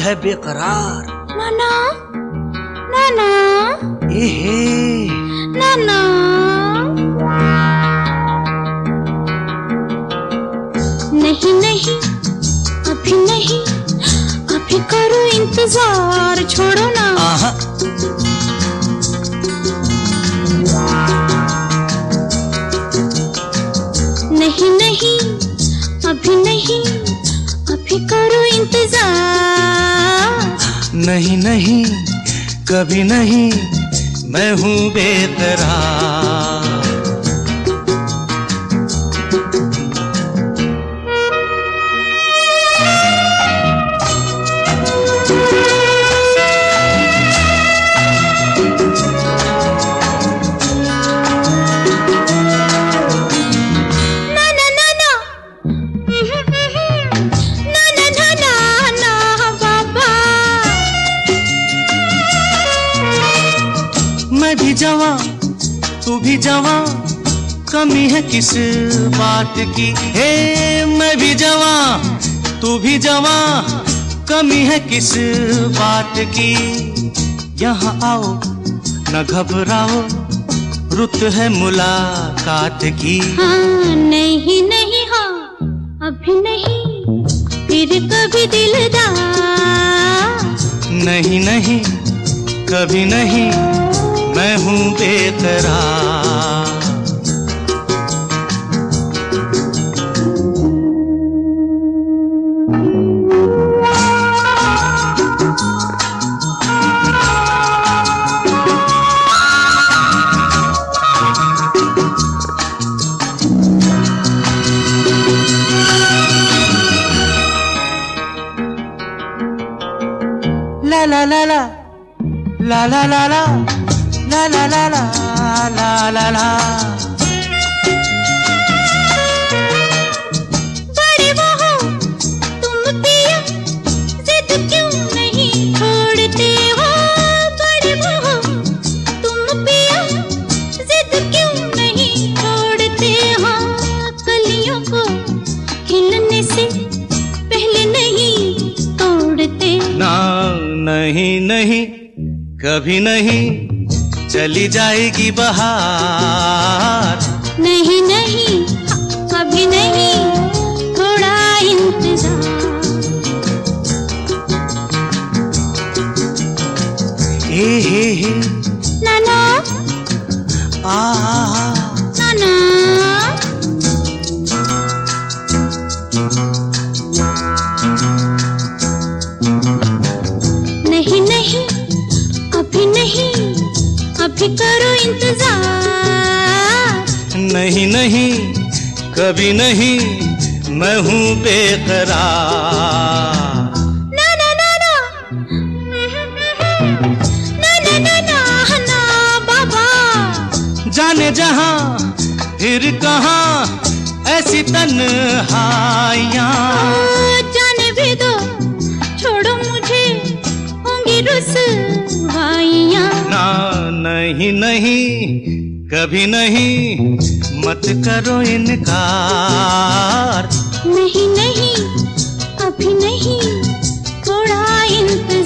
है बेकरार। नाना नाना नाना, नहीं नहीं अभी नहीं, अभी करो इंतजार, छोड़ो ना। नहीं नहीं अभी नहीं, अभी करो इंतजार। नहीं नहीं कभी नहीं, मैं हूँ बेकरार। मैं भी जवां तू भी जवां, कमी है किस बात की। हे मैं भी जवां तू भी जवां, कमी है किस बात की। यहाँ आओ न घबराओ, रुत है मुलाकात की। हाँ नहीं नहीं हाँ अभी नहीं, फिर कभी दिलदार। नहीं नहीं कभी नहीं, मैं हूँ बेकरार। ला ला ला ला ला ला ला ला ला ला ला ला ला ला। बड़े वो हो तुम पिया, जिद क्यों नहीं छोड़ते हो। बड़े वो हो तुम पिया, जिद क्यों नहीं छोड़ते हो। कलियों को खिलने से पहले नहीं तोड़ते। ना नहीं नहीं कभी नहीं, चली जाएगी बहार। नहीं नहीं कभी नहीं, थोड़ा इंतजार। हे नाना नाना, नहीं नहीं अभी नहीं, अभी करो इंतजार। नहीं नहीं कभी नहीं, मैं हूँ बेकरार। ना ना ना ना ना ना ना ना ना बाबा। जाने जहाँ फिर कहाँ ऐसी तन्हाइयाँ। जाने भी दो, छोड़ो मुझे, होंगी रुसवाइयाँ। ना नहीं नहीं कभी नहीं, मत करो इनकार। नहीं नहीं अभी नहीं, थोड़ा इंतजार।